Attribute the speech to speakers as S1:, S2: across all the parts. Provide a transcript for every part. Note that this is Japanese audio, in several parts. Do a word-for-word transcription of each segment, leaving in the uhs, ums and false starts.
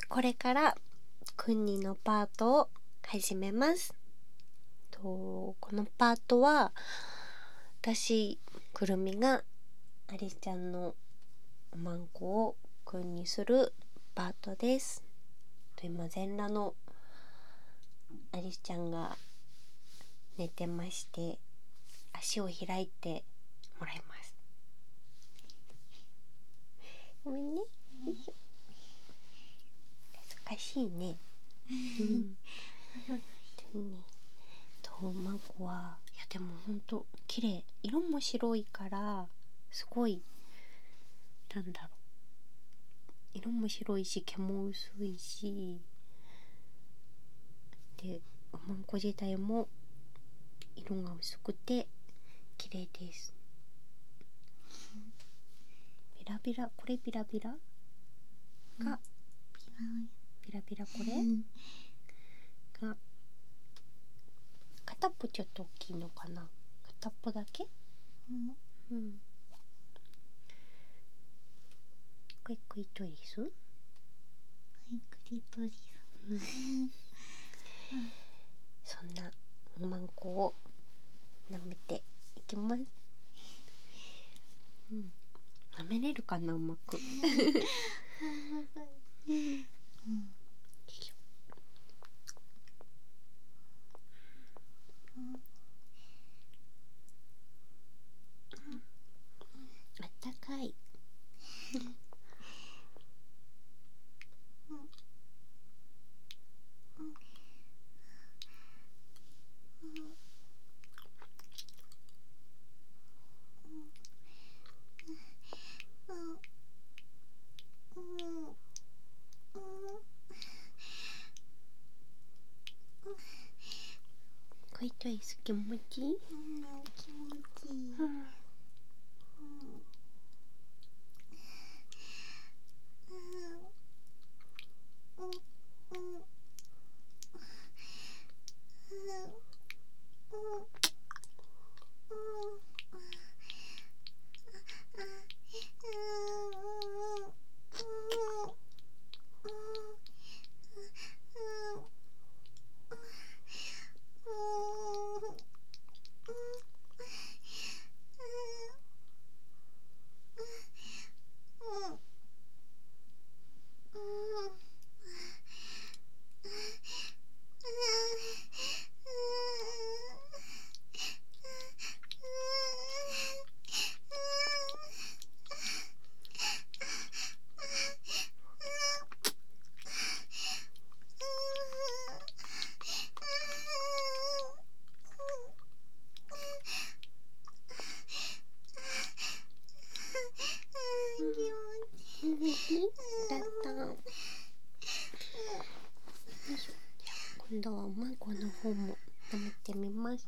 S1: これからくんにのパートを始めます。とこのパートは私くるみがアリスちゃんのおまんこをくんにするパートです。と今全裸のアリスちゃんが寝てまして足を開いてもらいます。ごめんね。難しいね。うん。でね、とおまんこはいやでもほんと綺麗。色も白いからすごいなんだろう。色も白いし毛も薄いし、でおまんこ自体も色が薄くて綺麗です。ビラビラ、これビラビラが、ビラビラこれが片っぽちょっと大きいのかな。片っぽだけ、うん、うん、これクリトリス、
S2: クリトリス、
S1: うん、そんなおまんこを舐めていきます。うん、舐めれるかな、うまく。うん、あったかい。クリトリス気持ちいい？
S2: 気持ちいい。
S1: うん、だったん。よいしょ。今度はおまんこの方も舐めてみます。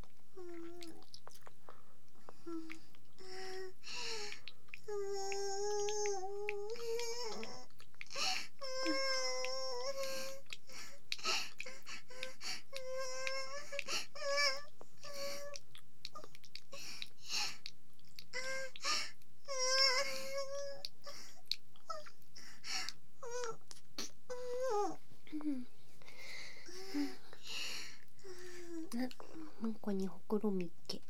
S1: な、おまんこにほくろみっけ。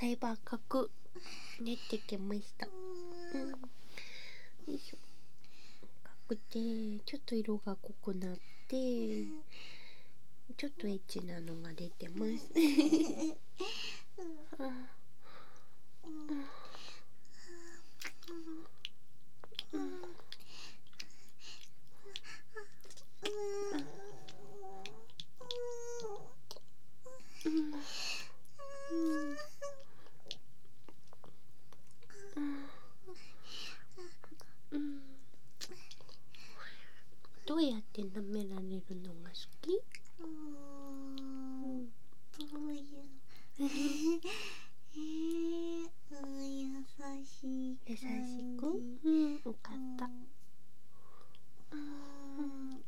S1: だいぶ赤くなってきました。うん、よいしょ。赤くてちょっと色が濃くなってちょっとエッチなのが出てますどうやって舐められるのが好き？
S2: うーん、どういうえー、うん、優しい
S1: 優し
S2: 感じ。
S1: く、うん、よかった。
S2: うん、うん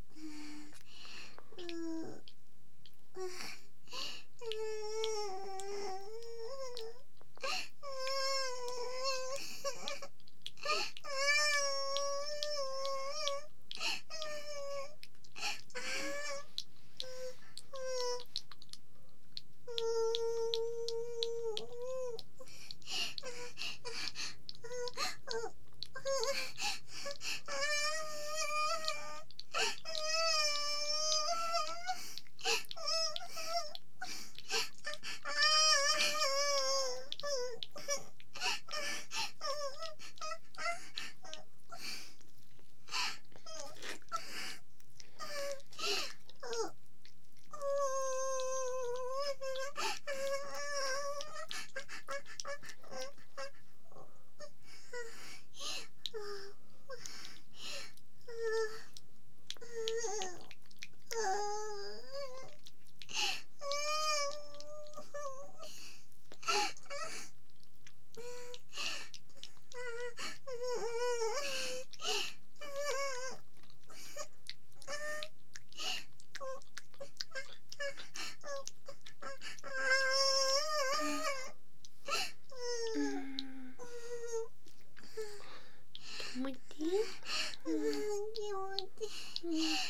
S1: 気持ちいい？
S2: 気持ちいい。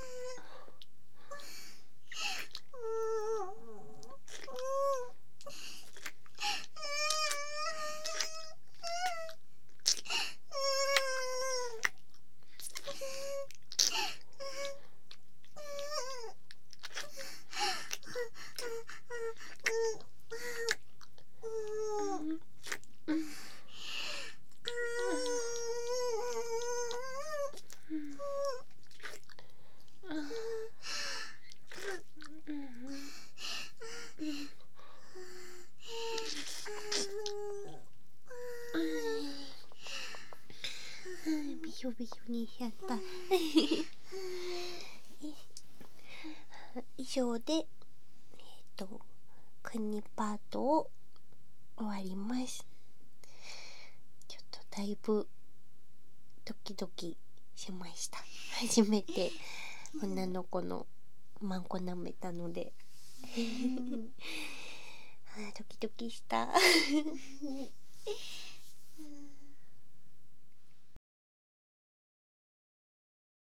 S1: びしょびしょにしちゃった以上でえっ、と国パートを終わります。ちょっとだいぶドキドキしました。初めて女の子のマンコ舐めたのであドキドキした